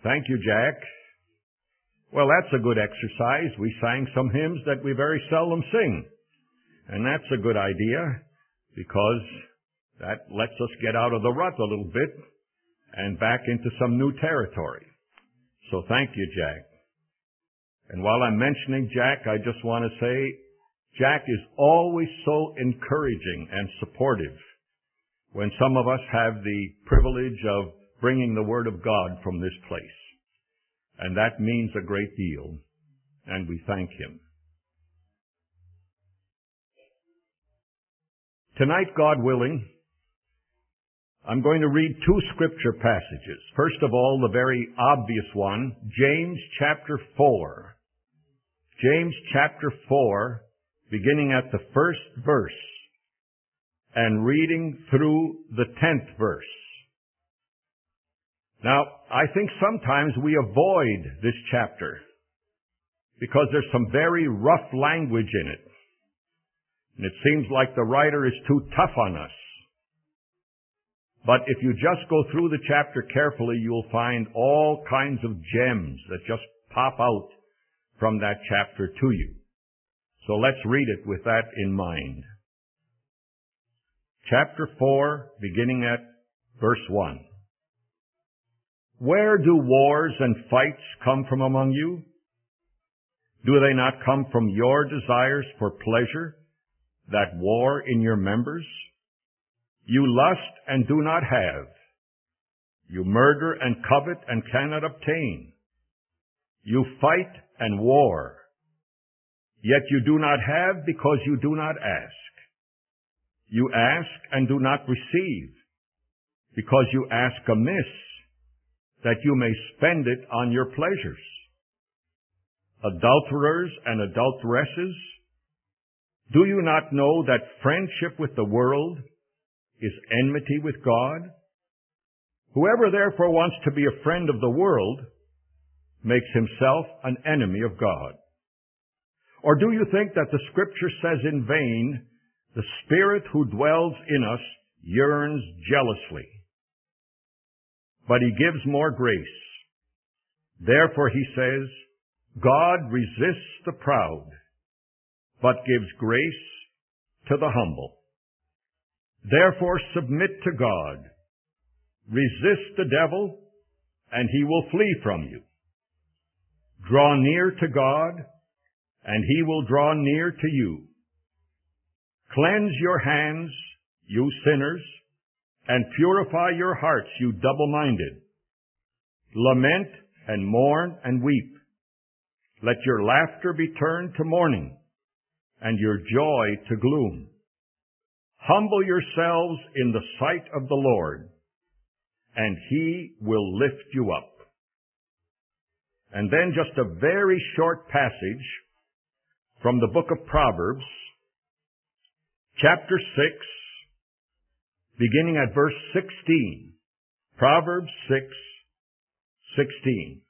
Thank you, Jack. Well, that's a good exercise. We sang some hymns that we very seldom sing. And that's a good idea because that lets us get out of the rut a little bit and back into some new territory. So thank you, Jack. And while I'm mentioning Jack, I just want to say Jack is always so encouraging and supportive when some of us have the privilege of bringing the Word of God from this place. And that means a great deal, and we thank him. Tonight, God willing, I'm going to read two scripture passages. First of all, the very obvious one, James chapter 4. James chapter 4, beginning at the first verse and reading through the 10th verse. Now, I think sometimes we avoid this chapter because there's some very rough language in it. And it seems like the writer is too tough on us. But if you just go through the chapter carefully, you'll find all kinds of gems that just pop out from that chapter to you. So let's read it with that in mind. Chapter 4, beginning at verse 1. Where do wars and fights come from among you? Do they not come from your desires for pleasure that war in your members? You lust and do not have. You murder and covet and cannot obtain. You fight and war. Yet you do not have because you do not ask. You ask and do not receive because you ask amiss, that you may spend it on your pleasures. Adulterers and adulteresses, do you not know that friendship with the world is enmity with God? Whoever therefore wants to be a friend of the world makes himself an enemy of God. Or do you think that the Scripture says in vain, the Spirit who dwells in us yearns jealously? But he gives more grace. Therefore he says, God resists the proud, but gives grace to the humble. Therefore submit to God. Resist the devil, and he will flee from you. Draw near to God, and he will draw near to you. Cleanse your hands, you sinners, and purify your hearts, you double-minded. Lament and mourn and weep. Let your laughter be turned to mourning, and your joy to gloom. Humble yourselves in the sight of the Lord, and he will lift you up. And then just a very short passage from the book of Proverbs, chapter 6, beginning at verse 16. Proverbs 6:16.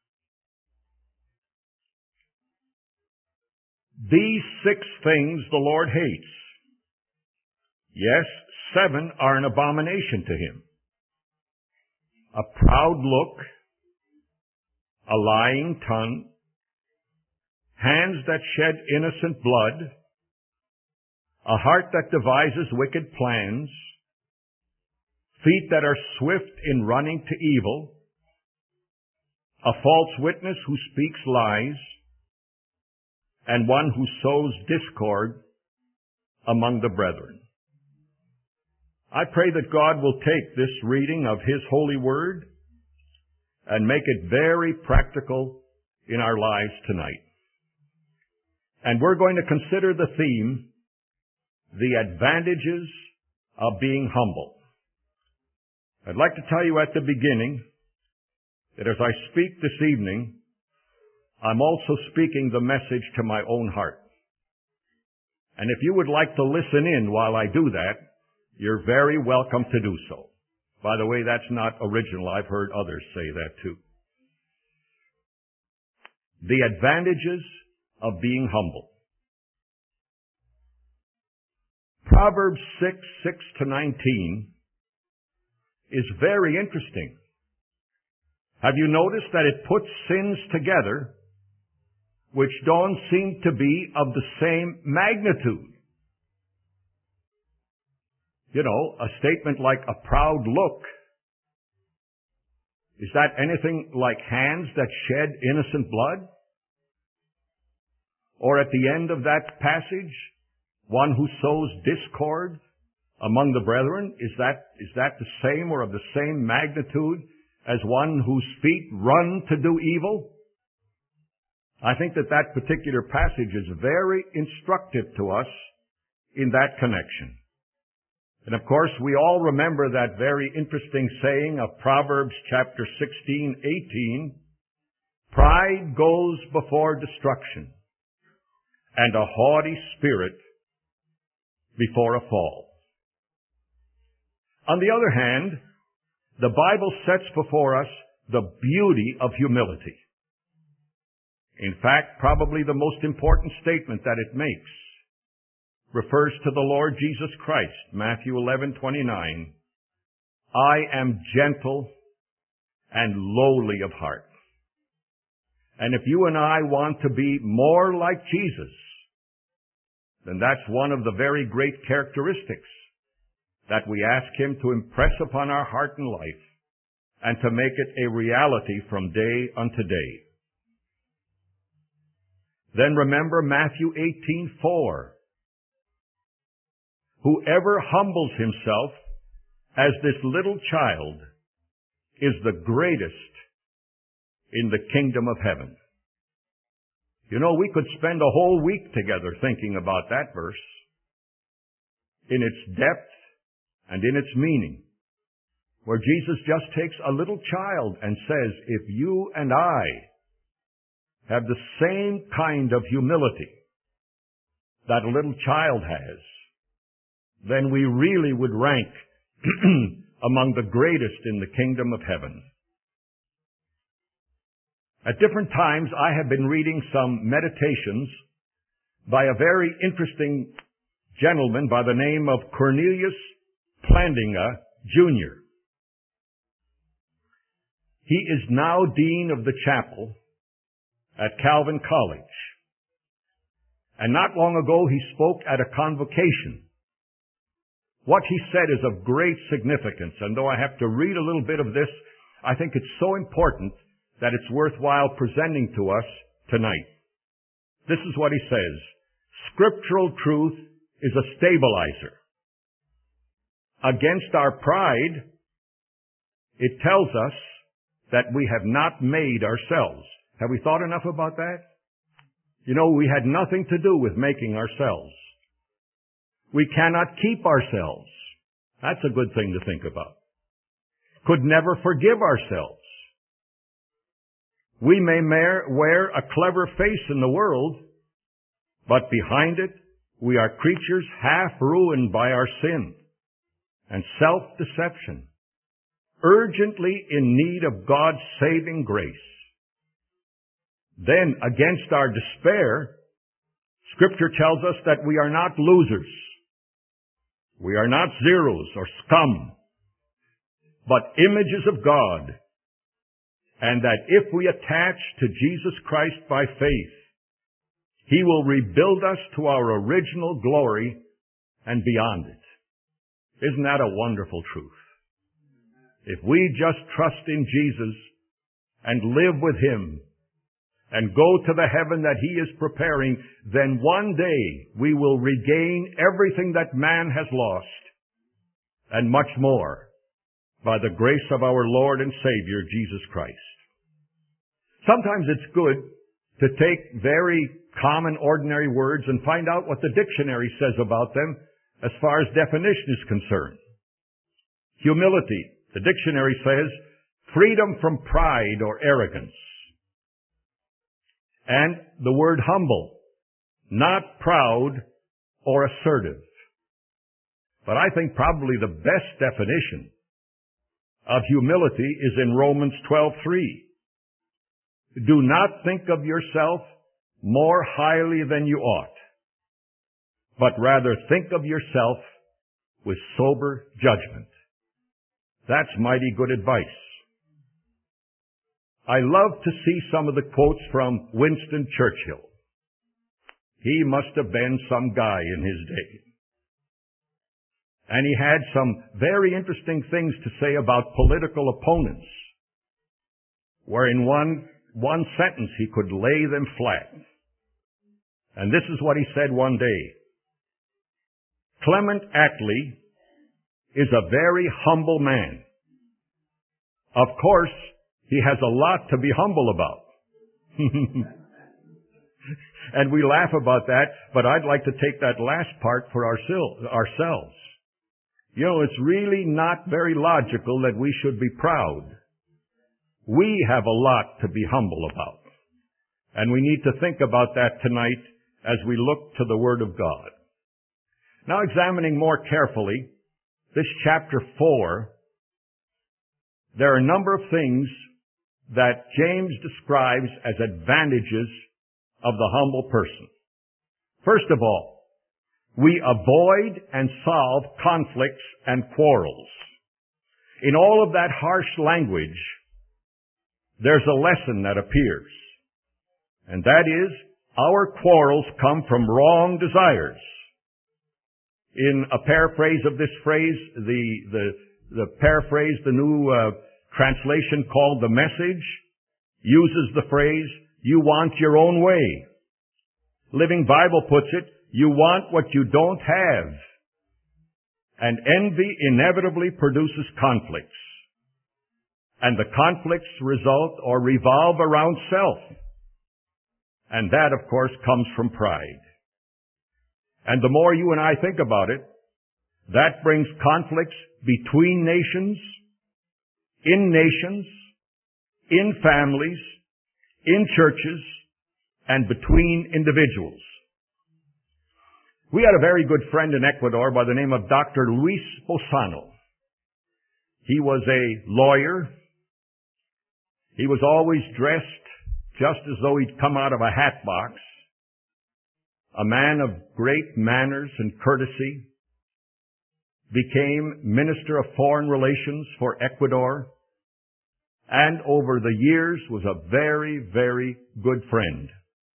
These 6 things the Lord hates. Yes, 7 are an abomination to him. A proud look, a lying tongue, hands that shed innocent blood, a heart that devises wicked plans, feet that are swift in running to evil, a false witness who speaks lies, and one who sows discord among the brethren. I pray that God will take this reading of his holy word and make it very practical in our lives tonight. And we're going to consider the theme, the advantages of being humble. I'd like to tell you at the beginning that as I speak this evening, I'm also speaking the message to my own heart. And if you would like to listen in while I do that, you're very welcome to do so. By the way, that's not original. I've heard others say that too. The advantages of being humble. Proverbs 6:6-19 is very interesting. Have you noticed that it puts sins together which don't seem to be of the same magnitude? You know, a statement like a proud look, is that anything like hands that shed innocent blood? Or at the end of that passage, one who sows discord among the brethren, is that the same or of the same magnitude as one whose feet run to do evil? I think that particular passage is very instructive to us in that connection. And of course, we all remember that very interesting saying of Proverbs chapter 16:18, "Pride goes before destruction, and a haughty spirit before a fall." On the other hand, the Bible sets before us the beauty of humility. In fact, probably the most important statement that it makes refers to the Lord Jesus Christ, Matthew 11:29. "I am gentle and lowly of heart." And if you and I want to be more like Jesus, then that's one of the very great characteristics that we ask Him to impress upon our heart and life and to make it a reality from day unto day. Then remember Matthew 18:4. "Whoever humbles himself as this little child is the greatest in the kingdom of heaven." You know, we could spend a whole week together thinking about that verse in its depth and in its meaning, where Jesus just takes a little child and says, if you and I have the same kind of humility that a little child has, then we really would rank among the greatest in the kingdom of heaven. At different times, I have been reading some meditations by a very interesting gentleman by the name of Cornelius Plantinga, Jr. He is now dean of the chapel at Calvin College. And not long ago, he spoke at a convocation. What he said is of great significance, and though I have to read a little bit of this, I think it's so important that it's worthwhile presenting to us tonight. This is what he says: "Scriptural truth is a stabilizer. Against our pride, it tells us that we have not made ourselves." Have we thought enough about that? You know, we had nothing to do with making ourselves. We cannot keep ourselves. That's a good thing to think about. Could never forgive ourselves. We may wear a clever face in the world, but behind it, we are creatures half ruined by our sin and self-deception, urgently in need of God's saving grace. Then, against our despair, Scripture tells us that we are not losers. We are not zeros or scum, but images of God, and that if we attach to Jesus Christ by faith, He will rebuild us to our original glory and beyond it. Isn't that a wonderful truth? If we just trust in Jesus and live with Him and go to the heaven that He is preparing, then one day we will regain everything that man has lost and much more by the grace of our Lord and Savior, Jesus Christ. Sometimes it's good to take very common, ordinary words and find out what the dictionary says about them as far as definition is concerned. Humility, the dictionary says, freedom from pride or arrogance. And the word humble, not proud or assertive. But I think probably the best definition of humility is in Romans 12:3. Do not think of yourself more highly than you ought, but rather think of yourself with sober judgment. That's mighty good advice. I love to see some of the quotes from Winston Churchill. He must have been some guy in his day. And he had some very interesting things to say about political opponents, where in one sentence he could lay them flat. And this is what he said one day. Clement Attlee is a very humble man. Of course, he has a lot to be humble about. And we laugh about that, but I'd like to take that last part for ourselves. You know, it's really not very logical that we should be proud. We have a lot to be humble about. And we need to think about that tonight as we look to the Word of God. Now, examining more carefully this chapter 4, there are a number of things that James describes as advantages of the humble person. First of all, we avoid and solve conflicts and quarrels. In all of that harsh language, there's a lesson that appears. And that is, our quarrels come from wrong desires. In a paraphrase of this phrase, the paraphrase, the new translation called The Message, uses the phrase, you want your own way. Living Bible puts it, you want what you don't have. And envy inevitably produces conflicts. And the conflicts result or revolve around self. And that, of course, comes from pride. And the more you and I think about it, that brings conflicts between nations, in families, in churches, and between individuals. We had a very good friend in Ecuador by the name of Dr. Luis Bozano. He was a lawyer. He was always dressed just as though he'd come out of a hat box. A man of great manners and courtesy. Became Minister of Foreign Relations for Ecuador. And over the years was a very, very good friend.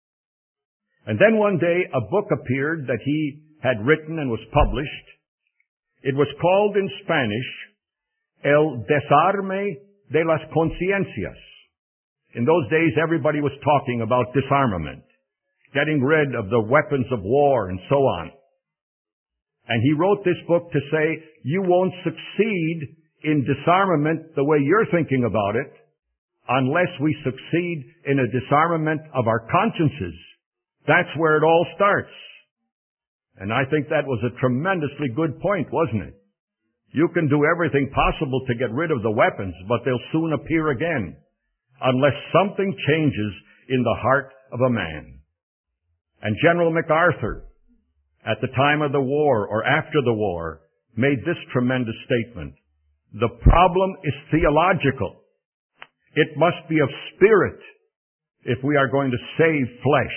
And then one day a book appeared that he had written and was published. It was called in Spanish, El Desarme de las Conciencias. In those days everybody was talking about disarmament, getting rid of the weapons of war and so on. And he wrote this book to say, you won't succeed in disarmament the way you're thinking about it unless we succeed in a disarmament of our consciences. That's where it all starts. And I think that was a tremendously good point, wasn't it? You can do everything possible to get rid of the weapons, but they'll soon appear again, unless something changes in the heart of a man. And General MacArthur, at the time of the war or after the war, made this tremendous statement. The problem is theological. It must be of spirit if we are going to save flesh.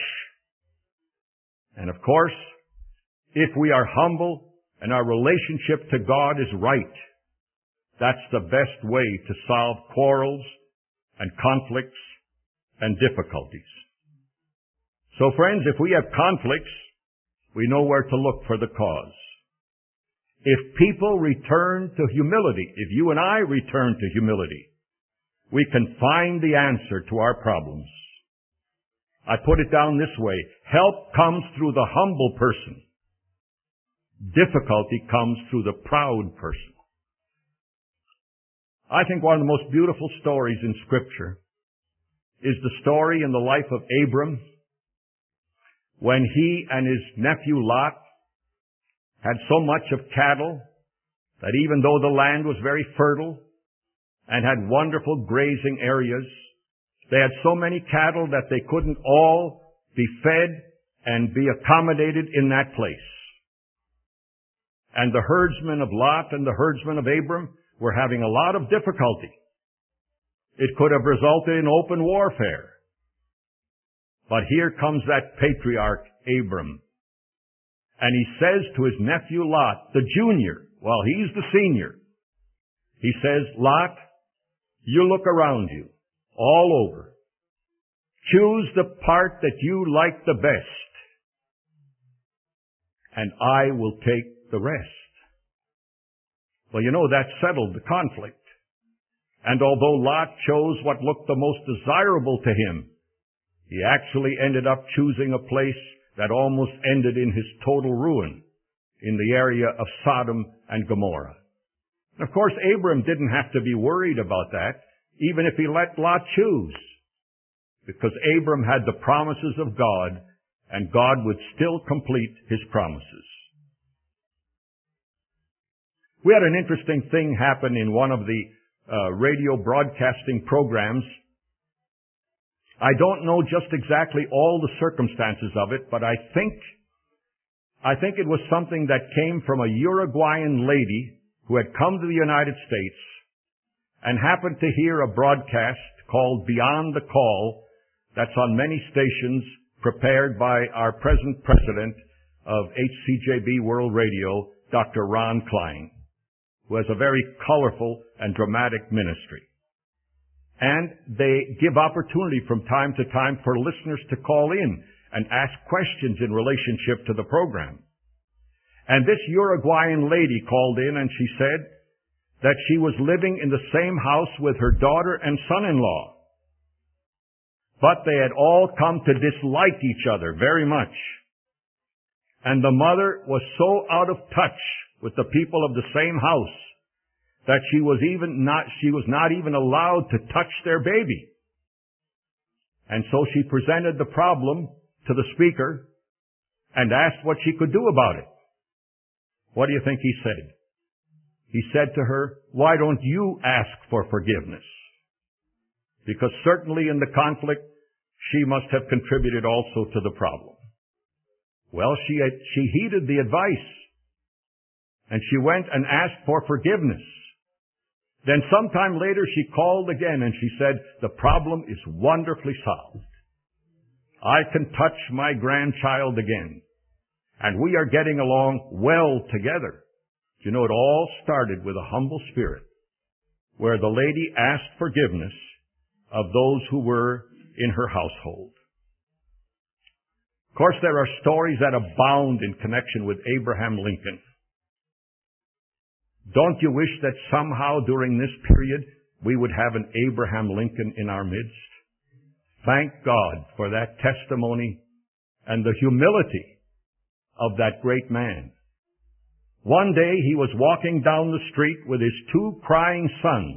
And of course, if we are humble and our relationship to God is right, that's the best way to solve quarrels and conflicts and difficulties. So friends, if we have conflicts, we know where to look for the cause. If people return to humility, if you and I return to humility, we can find the answer to our problems. I put it down this way. Help comes through the humble person. Difficulty comes through the proud person. I think one of the most beautiful stories in Scripture is the story in the life of Abram when he and his nephew Lot had so much of cattle that even though the land was very fertile and had wonderful grazing areas, they had so many cattle that they couldn't all be fed and be accommodated in that place. And the herdsmen of Lot and the herdsmen of Abram were having a lot of difficulty. It could have resulted in open warfare. But here comes that patriarch, Abram. And he says to his nephew Lot, the junior, well, he's the senior. He says, Lot, you look around you. all over. Choose the part that you like the best, and I will take the rest. Well, that settled the conflict. And although Lot chose what looked the most desirable to him, he actually ended up choosing a place that almost ended in his total ruin, in the area of Sodom and Gomorrah. Of course, Abram didn't have to be worried about that, even if he let Lot choose, because Abram had the promises of God, and God would still complete his promises. We had an interesting thing happen in one of the radio broadcasting programs. I don't know just exactly all the circumstances of it, but I think it was something that came from a Uruguayan lady who had come to the United States and happened to hear a broadcast called Beyond the Call that's on many stations, prepared by our present president of HCJB World Radio, Dr. Ron Klein, who has a very colorful and dramatic ministry. And they give opportunity from time to time for listeners to call in and ask questions in relationship to the program. And this Uruguayan lady called in and she said that she was living in the same house with her daughter and son-in-law. But they had all come to dislike each other very much. And the mother was so out of touch with the people of the same house that she was not even allowed to touch their baby. And so she presented the problem to the speaker and asked what she could do about it. What do you think he said? He said to her, "Why don't you ask for forgiveness?" Because certainly in the conflict, she must have contributed also to the problem. Well, she heeded the advice, and she went and asked for forgiveness. Then sometime later she called again and she said, "The problem is wonderfully solved. I can touch my grandchild again, and we are getting along well together." You know, it all started with a humble spirit, where the lady asked forgiveness of those who were in her household. Of course, there are stories that abound in connection with Abraham Lincoln. Don't you wish that somehow during this period we would have an Abraham Lincoln in our midst? Thank God for that testimony and the humility of that great man. One day he was walking down the street with his two crying sons.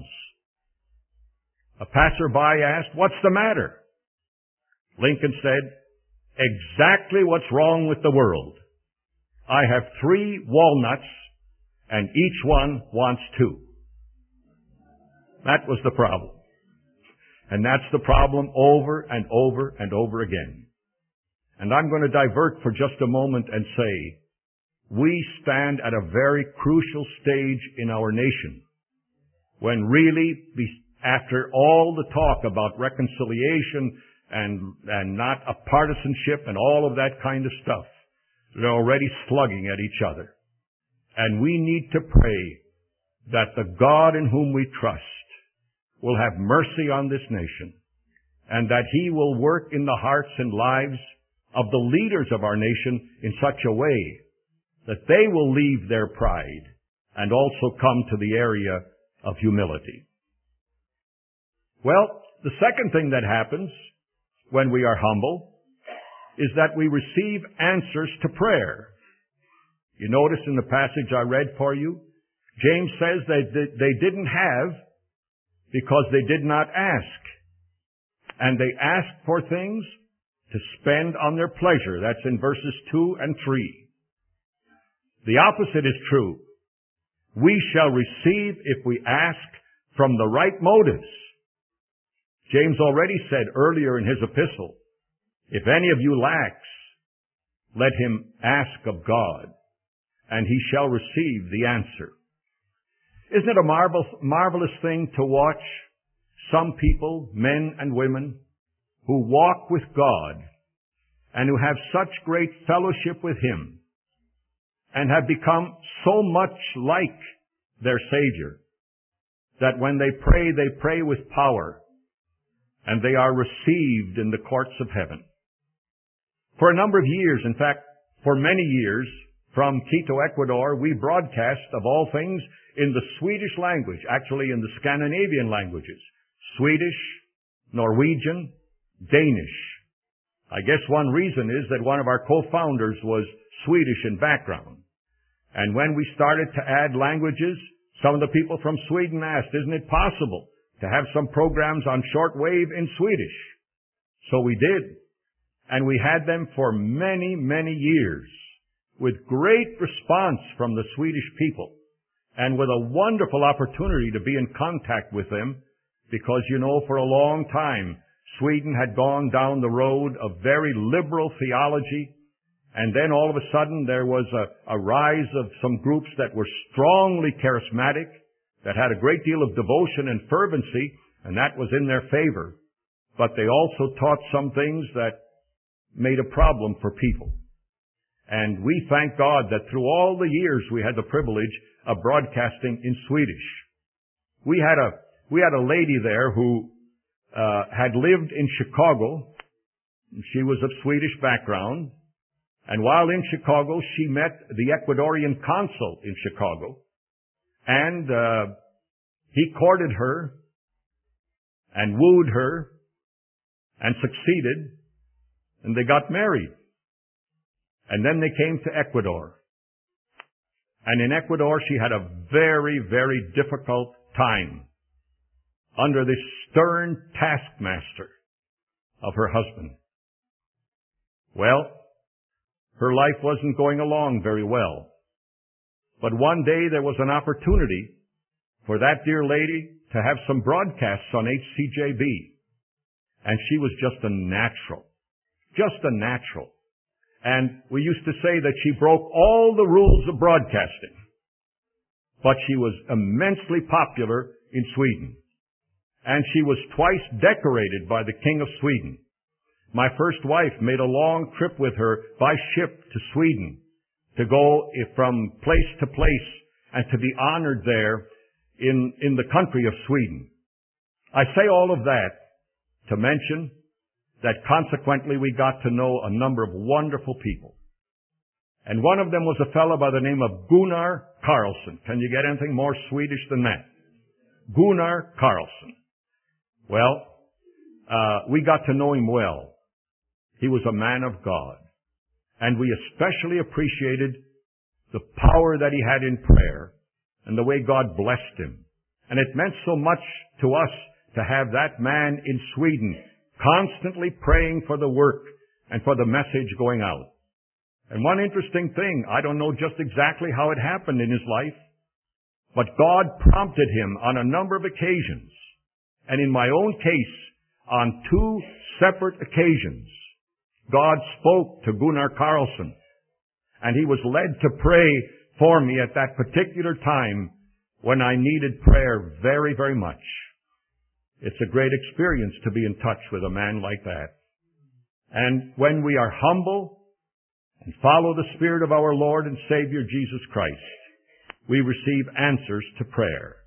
A passerby asked, "What's the matter?" Lincoln said, "Exactly what's wrong with the world. I have 3 walnuts, and each one wants 2. That was the problem. And that's the problem over and over and over again. And I'm going to divert for just a moment and say, we stand at a very crucial stage in our nation when really, after all the talk about reconciliation and not a partisanship and all of that kind of stuff, they're already slugging at each other. And we need to pray that the God in whom we trust will have mercy on this nation, and that He will work in the hearts and lives of the leaders of our nation in such a way that they will leave their pride and also come to the area of humility. Well, the second thing that happens when we are humble is that we receive answers to prayer. You notice in the passage I read for you, James says that they didn't have because they did not ask. And they asked for things to spend on their pleasure. That's in verses 2 and 3. The opposite is true. We shall receive if we ask from the right motives. James already said earlier in his epistle, "If any of you lacks, let him ask of God, and he shall receive the answer." Isn't it a marvelous thing to watch some people, men and women, who walk with God and who have such great fellowship with Him and have become so much like their Savior that when they pray with power and they are received in the courts of heaven. For a number of years, in fact, for many years, from Quito, Ecuador, we broadcast, of all things, in the Swedish language, actually in the Scandinavian languages, Swedish, Norwegian, Danish. I guess one reason is that one of our co-founders was Swedish in background. And when we started to add languages, some of the people from Sweden asked, isn't it possible to have some programs on shortwave in Swedish? So we did. And we had them for many, many years, with great response from the Swedish people, and with a wonderful opportunity to be in contact with them, because, you know, for a long time, Sweden had gone down the road of very liberal theology, and then all of a sudden there was a rise of some groups that were strongly charismatic, that had a great deal of devotion and fervency, and that was in their favor. But they also taught some things that made a problem for people. And we thank God that through all the years we had the privilege of broadcasting in Swedish. We had a lady there who had lived in Chicago. She was of Swedish background. And while in Chicago, she met the Ecuadorian consul in Chicago. And he courted her and wooed her and succeeded. And they got married. And then they came to Ecuador. And in Ecuador, she had a very, very difficult time under this stern taskmaster of her husband. Well, her life wasn't going along very well. But one day there was an opportunity for that dear lady to have some broadcasts on HCJB. And she was just a natural. Just a natural. And we used to say that she broke all the rules of broadcasting. But she was immensely popular in Sweden. And she was twice decorated by the King of Sweden. My first wife made a long trip with her by ship to Sweden to go from place to place and to be honored there in the country of Sweden. I say all of that to mention that consequently we got to know a number of wonderful people. And one of them was a fellow by the name of Gunnar Carlson. Can you get anything more Swedish than that? Gunnar Carlson. Well, we got to know him well. He was a man of God. And we especially appreciated the power that he had in prayer and the way God blessed him. And it meant so much to us to have that man in Sweden constantly praying for the work and for the message going out. And one interesting thing, I don't know just exactly how it happened in his life, but God prompted him on a number of occasions, and in my own case, on 2 separate occasions, God spoke to Gunnar Carlson, and he was led to pray for me at that particular time when I needed prayer very, very much. It's a great experience to be in touch with a man like that. And when we are humble and follow the Spirit of our Lord and Savior Jesus Christ, we receive answers to prayer.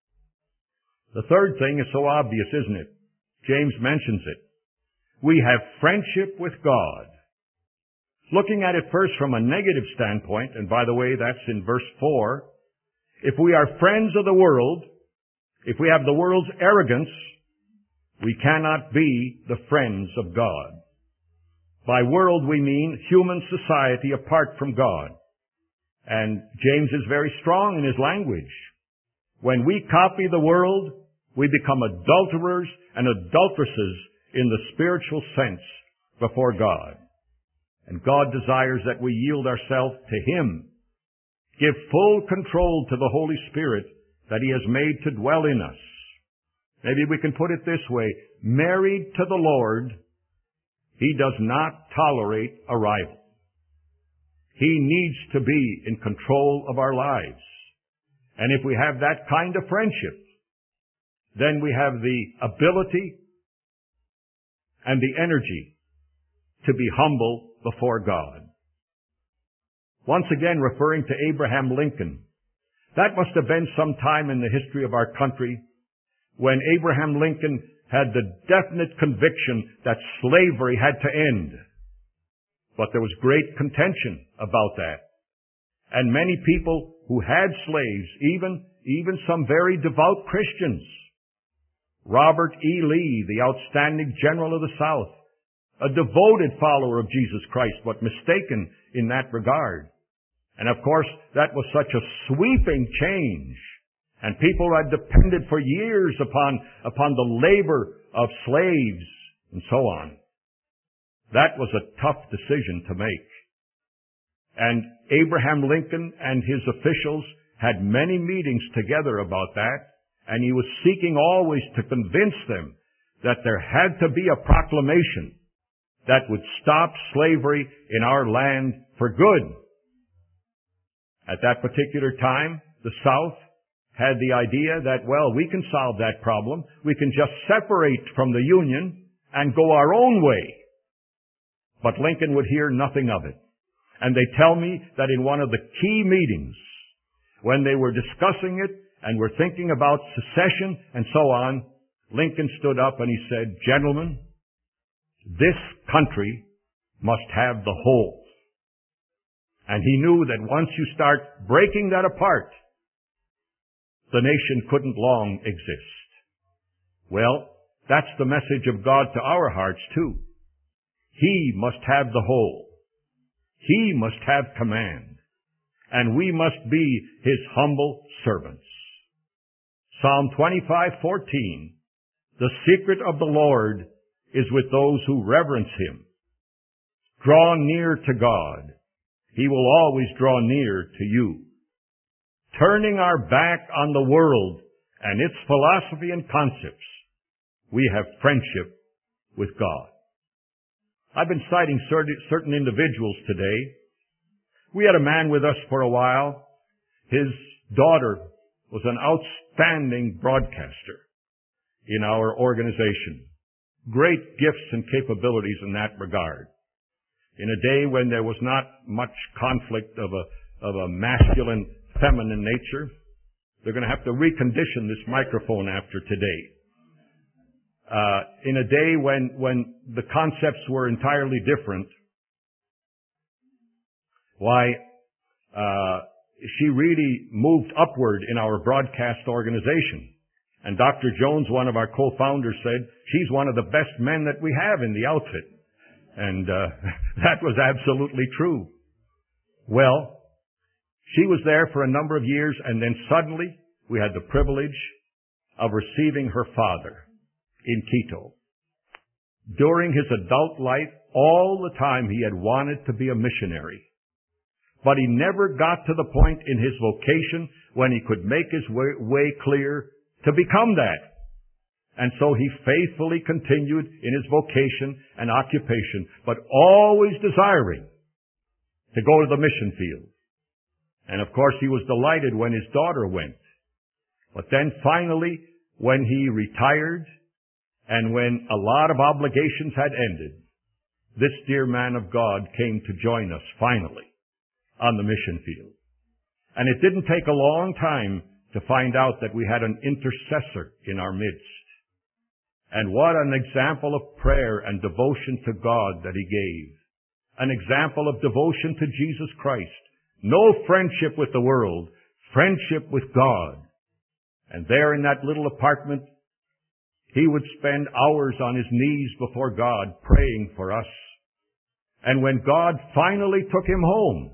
The third thing is so obvious, isn't it? James mentions it. We have friendship with God. Looking at it first from a negative standpoint, and by the way, that's in verse 4, if we are friends of the world, if we have the world's arrogance, we cannot be the friends of God. By world we mean human society apart from God. And James is very strong in his language. When we copy the world, we become adulterers and adulteresses in the spiritual sense before God. And God desires that we yield ourselves to Him. Give full control to the Holy Spirit that He has made to dwell in us. Maybe we can put it this way. Married to the Lord, He does not tolerate a rival. He needs to be in control of our lives. And if we have that kind of friendship, then we have the ability and the energy to be humble before God. Once again, referring to Abraham Lincoln, that must have been some time in the history of our country when Abraham Lincoln had the definite conviction that slavery had to end. But there was great contention about that. And many people who had slaves, even some very devout Christians, Robert E. Lee, the outstanding general of the South, a devoted follower of Jesus Christ, but mistaken in that regard. And of course, that was such a sweeping change. And people had depended for years upon the labor of slaves and so on. That was a tough decision to make. And Abraham Lincoln and his officials had many meetings together about that, and he was seeking always to convince them that there had to be a proclamation that would stop slavery in our land for good. At that particular time, the South had the idea that, well, we can solve that problem. We can just separate from the Union and go our own way. But Lincoln would hear nothing of it. And they tell me that in one of the key meetings, when they were discussing it and were thinking about secession and so on, Lincoln stood up and he said, "Gentlemen, this country must have the whole." And he knew that once you start breaking that apart, the nation couldn't long exist. Well, that's the message of God to our hearts too. He must have the whole. He must have command. And we must be His humble servants. Psalm 25:14, "The secret of the Lord is with those who reverence Him." Draw near to God. He will always draw near to you. Turning our back on the world and its philosophy and concepts, we have friendship with God. I've been citing certain individuals today. We had a man with us for a while. His daughter was an outstanding broadcaster in our organization. Great gifts and capabilities in that regard. In a day when there was not much conflict of a masculine, feminine nature, they're going to have to recondition this microphone after today. In a day when the concepts were entirely different, she really moved upward in our broadcast organization. And Dr. Jones, one of our co-founders, said, "She's one of the best men that we have in the outfit." And that was absolutely true. Well, she was there for a number of years, and then suddenly we had the privilege of receiving her father in Quito. During his adult life, all the time he had wanted to be a missionary. But he never got to the point in his vocation when he could make his way clear to become that. And so he faithfully continued in his vocation and occupation, but always desiring to go to the mission field. And of course he was delighted when his daughter went. But then finally, when he retired and when a lot of obligations had ended, this dear man of God came to join us finally on the mission field. And it didn't take a long time to find out that we had an intercessor in our midst. And what an example of prayer and devotion to God that he gave. An example of devotion to Jesus Christ. No friendship with the world, friendship with God. And there in that little apartment, he would spend hours on his knees before God praying for us. And when God finally took him home,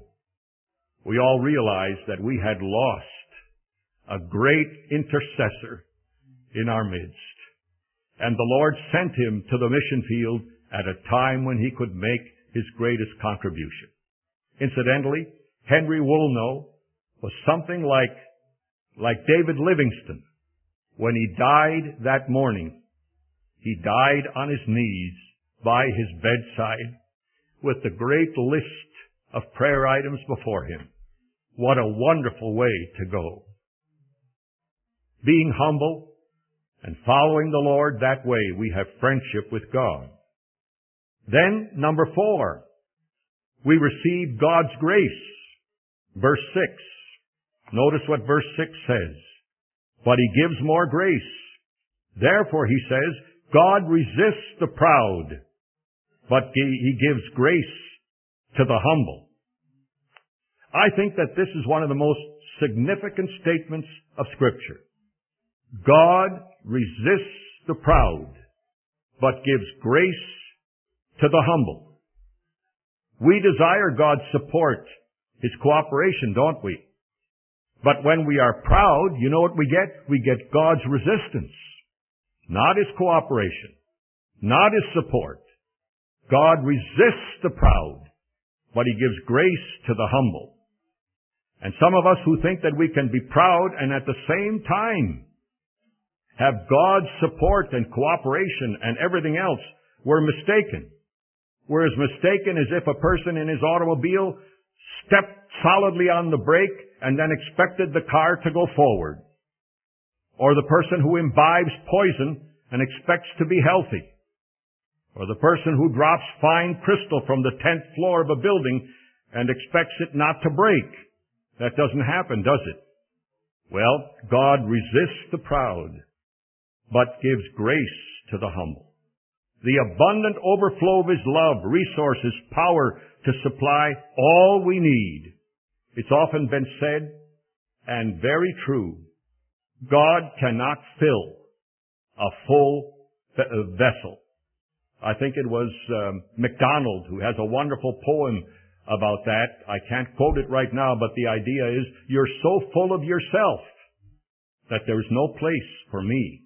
we all realized that we had lost a great intercessor in our midst. And the Lord sent him to the mission field at a time when he could make his greatest contribution. Incidentally, Henry Woolnough was something like David Livingstone. When he died that morning, he died on his knees by his bedside with the great list of prayer items before him. What a wonderful way to go. Being humble and following the Lord that way, we have friendship with God. Then, number 4, we receive God's grace. Verse 6. Notice what verse 6 says. But he gives more grace. Therefore, he says, God resists the proud, but He gives grace to the humble. I think that this is one of the most significant statements of Scripture. God resists the proud, but gives grace to the humble. We desire God's support, His cooperation, don't we? But when we are proud, you know what we get? We get God's resistance. Not His cooperation. Not His support. God resists the proud, but He gives grace to the humble. And some of us who think that we can be proud and at the same time have God's support and cooperation and everything else, we're mistaken. We're as mistaken as if a person in his automobile stepped solidly on the brake and then expected the car to go forward. Or the person who imbibes poison and expects to be healthy. Or the person who drops fine crystal from the 10th floor of a building and expects it not to break. That doesn't happen, does it? Well, God resists the proud, but gives grace to the humble. The abundant overflow of His love, resources, power to supply all we need. It's often been said, and very true, God cannot fill a full vessel. I think it was MacDonald who has a wonderful poem about that. I can't quote it right now, but the idea is, you're so full of yourself that there's no place for me.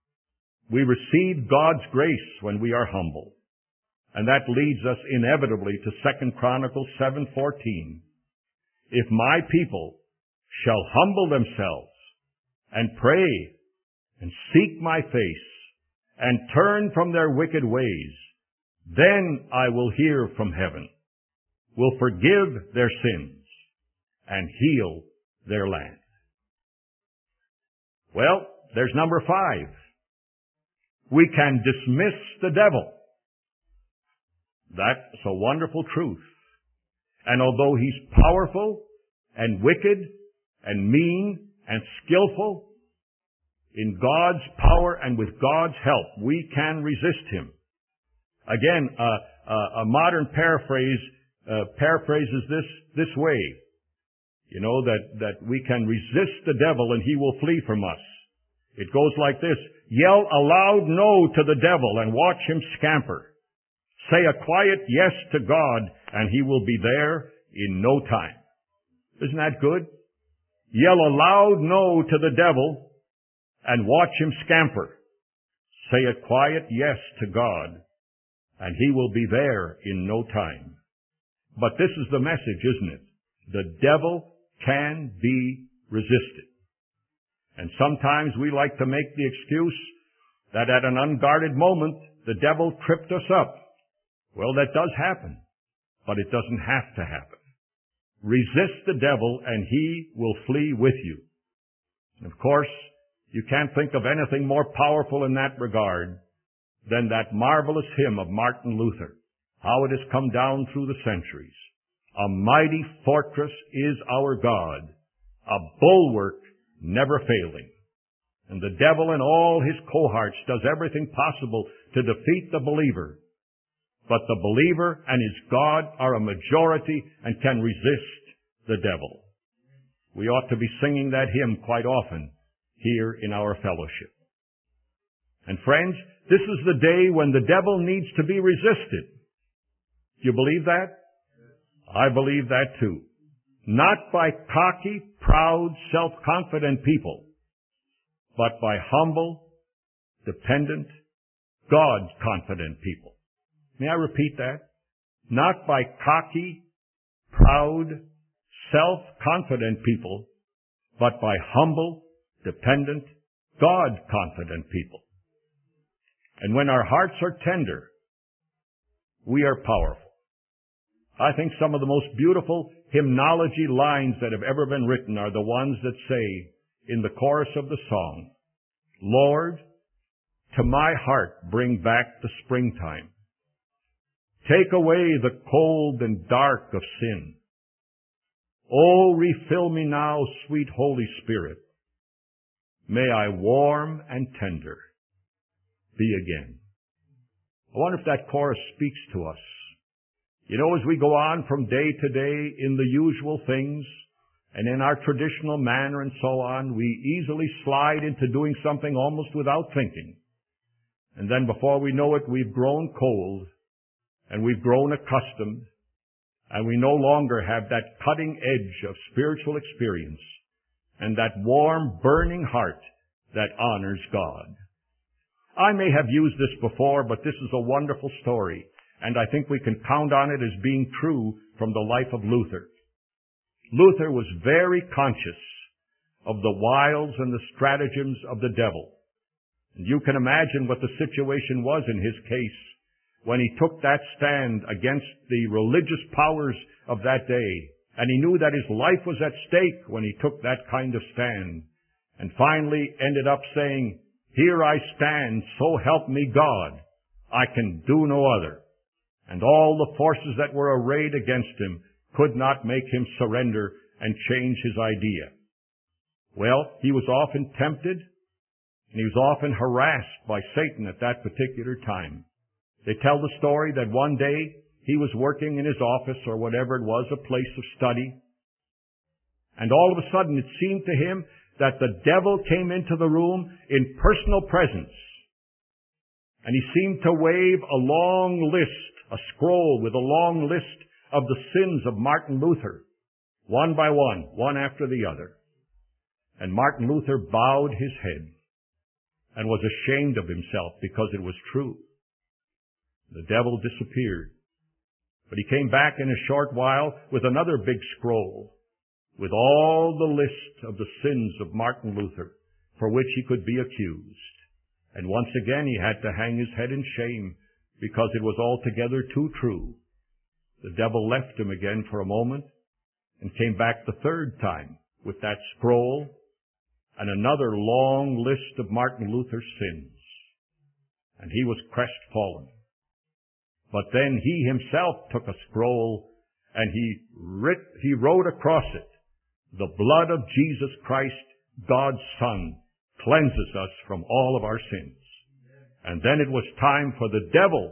We receive God's grace when we are humble. And that leads us inevitably to 2 Chronicles 7:14. If my people shall humble themselves and pray and seek my face and turn from their wicked ways, then I will hear from heaven, will forgive their sins and heal their land. Well, there's number 5. We can dismiss the devil. That's a wonderful truth. And although he's powerful and wicked and mean and skillful, in God's power and with God's help, we can resist him. Again, a modern paraphrase paraphrases this way. You know, that we can resist the devil and he will flee from us. It goes like this: yell a loud no to the devil and watch him scamper. Say a quiet yes to God and he will be there in no time. Isn't that good? Yell a loud no to the devil and watch him scamper. Say a quiet yes to God and he will be there in no time. But this is the message, isn't it? The devil can be resisted. And sometimes we like to make the excuse that at an unguarded moment, the devil tripped us up. Well, that does happen, but it doesn't have to happen. Resist the devil and he will flee with you. And of course, you can't think of anything more powerful in that regard than that marvelous hymn of Martin Luther, how it has come down through the centuries. A mighty fortress is our God, a bulwark never failing. And the devil and all his cohorts does everything possible to defeat the believer. But the believer and his God are a majority and can resist the devil. We ought to be singing that hymn quite often here in our fellowship. And friends, this is the day when the devil needs to be resisted. Do you believe that? I believe that too. Not by cocky, proud, self-confident people, but by humble, dependent, God-confident people. May I repeat that? Not by cocky, proud, self-confident people, but by humble, dependent, God-confident people. And when our hearts are tender, we are powerful. I think some of the most beautiful hymnology lines that have ever been written are the ones that say in the chorus of the song, Lord, to my heart bring back the springtime. Take away the cold and dark of sin. Oh, refill me now, sweet Holy Spirit. May I warm and tender be again. I wonder if that chorus speaks to us. You know, as we go on from day to day in the usual things and in our traditional manner and so on, we easily slide into doing something almost without thinking. And then before we know it, we've grown cold and we've grown accustomed, and we no longer have that cutting edge of spiritual experience and that warm, burning heart that honors God. I may have used this before, but this is a wonderful story, and I think we can count on it as being true from the life of Luther. Luther was very conscious of the wiles and the stratagems of the devil. And you can imagine what the situation was in his case when he took that stand against the religious powers of that day. And he knew that his life was at stake when he took that kind of stand. And finally ended up saying, "Here I stand, so help me God. I can do no other." And all the forces that were arrayed against him could not make him surrender and change his idea. Well, he was often tempted, and he was often harassed by Satan at that particular time. They tell the story that one day he was working in his office or whatever it was, a place of study, and all of a sudden it seemed to him that the devil came into the room in personal presence, and he seemed to wave a long list, a scroll with a long list of the sins of Martin Luther, one by one after the other. And Martin Luther bowed his head and was ashamed of himself because it was true. The devil disappeared. But he came back in a short while with another big scroll with all the list of the sins of Martin Luther for which he could be accused. And once again he had to hang his head in shame because it was altogether too true. The devil left him again for a moment and came back the third time with that scroll and another long list of Martin Luther's sins. And he was crestfallen. But then he himself took a scroll and he wrote across it, "The blood of Jesus Christ, God's Son, cleanses us from all of our sins." And then it was time for the devil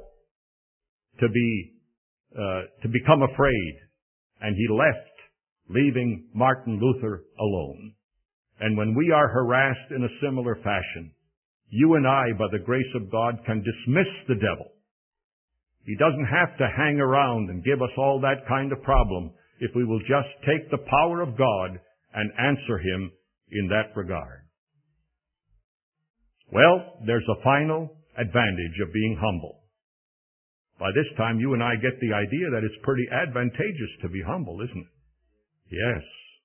to become afraid, and he left, leaving Martin Luther alone. And when we are harassed in a similar fashion, you and I, by the grace of God, can dismiss the devil. He doesn't have to hang around and give us all that kind of problem if we will just take the power of God and answer him in that regard. Well, there's a final advantage of being humble. By this time, you and I get the idea that it's pretty advantageous to be humble, isn't it? Yes.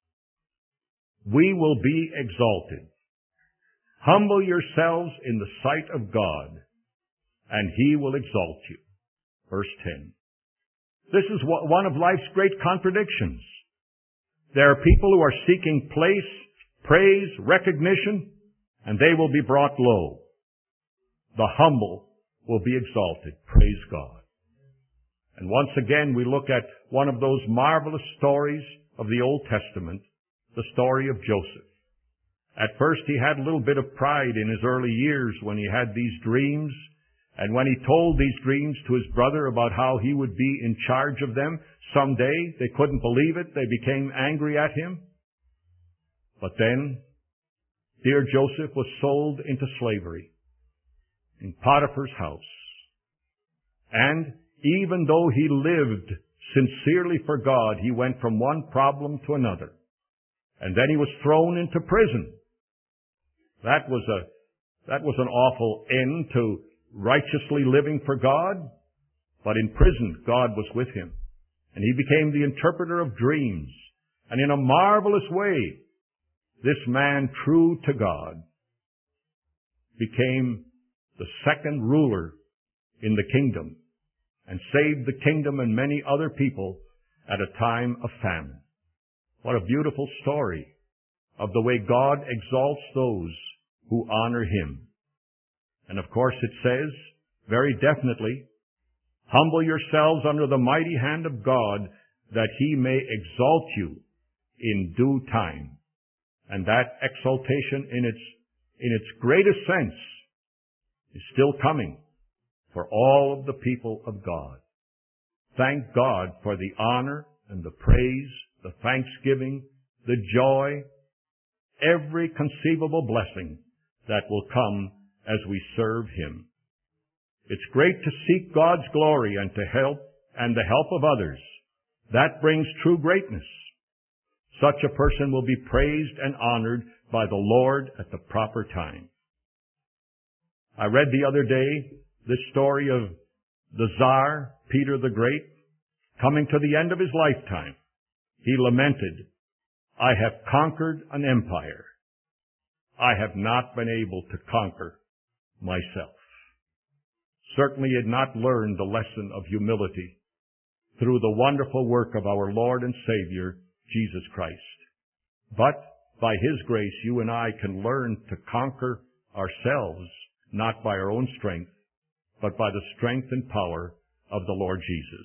We will be exalted. Humble yourselves in the sight of God, and he will exalt you. Verse 10. This is one of life's great contradictions. There are people who are seeking place, praise, recognition, and they will be brought low. The humble will be exalted. Praise God. And once again, we look at one of those marvelous stories of the Old Testament, the story of Joseph. At first, he had a little bit of pride in his early years when he had these dreams. And when he told these dreams to his brother about how he would be in charge of them someday, they couldn't believe it. They became angry at him. But then, dear Joseph was sold into slavery in Potiphar's house. And even though he lived sincerely for God, he went from one problem to another. And then he was thrown into prison. That was an awful end to righteously living for God, but in prison, God was with him. And he became the interpreter of dreams. And in a marvelous way, this man, true to God, became the second ruler in the kingdom and saved the kingdom and many other people at a time of famine. What a beautiful story of the way God exalts those who honor him. And of course it says, very definitely, humble yourselves under the mighty hand of God, that he may exalt you in due time. And that exaltation in its greatest sense is still coming. for all of the people of God. Thank God for the honor and the praise, the thanksgiving, the joy, every conceivable blessing that will come as we serve Him. It's great to seek God's glory and to help and the help of others. That brings true greatness. Such a person will be praised and honored by the Lord at the proper time. I read the other day this story of the Tsar, Peter the Great, coming to the end of his lifetime. He lamented, "I have conquered an empire. I have not been able to conquer myself." Certainly he had not learned the lesson of humility through the wonderful work of our Lord and Savior, Jesus Christ. But by His grace, you and I can learn to conquer ourselves, not by our own strength, but by the strength and power of the Lord Jesus.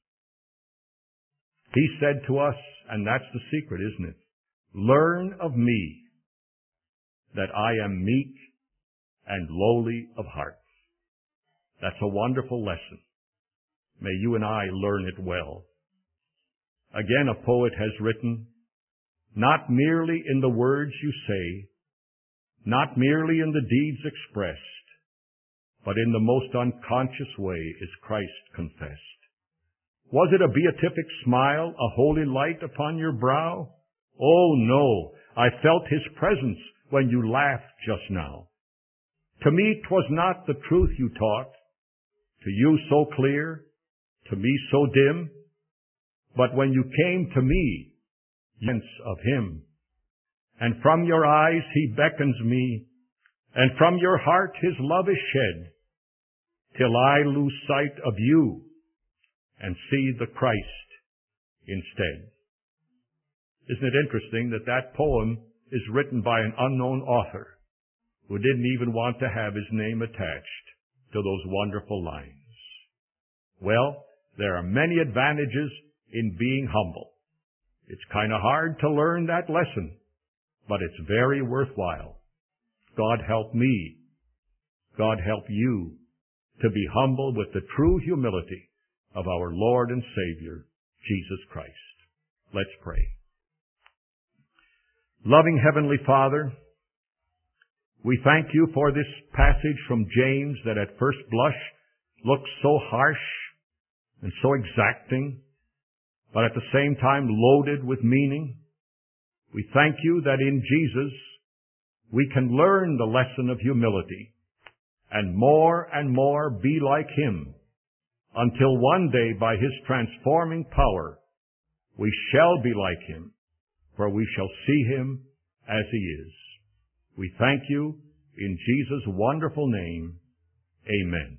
He said to us, and that's the secret, isn't it? "Learn of me, that I am meek and lowly of heart." That's a wonderful lesson. May you and I learn it well. Again, a poet has written, "Not merely in the words you say, not merely in the deeds expressed, but in the most unconscious way is Christ confessed. Was it a beatific smile, a holy light upon your brow? Oh no, I felt His presence when you laughed just now. To me 'twas not the truth you taught, to you so clear, to me so dim, but when you came to me, sense of Him. And from your eyes He beckons me, and from your heart His love is shed, till I lose sight of you and see the Christ instead." Isn't it interesting that that poem is written by an unknown author who didn't even want to have his name attached to those wonderful lines? Well, there are many advantages in being humble. It's kind of hard to learn that lesson, but it's very worthwhile. God help me. God help you to be humble with the true humility of our Lord and Savior, Jesus Christ. Let's pray. Loving Heavenly Father, we thank you for this passage from James that at first blush looks so harsh and so exacting, but at the same time loaded with meaning. We thank you that in Jesus we can learn the lesson of humility and more be like Him, until one day by His transforming power we shall be like Him, for we shall see Him as He is. We thank you in Jesus' wonderful name. Amen.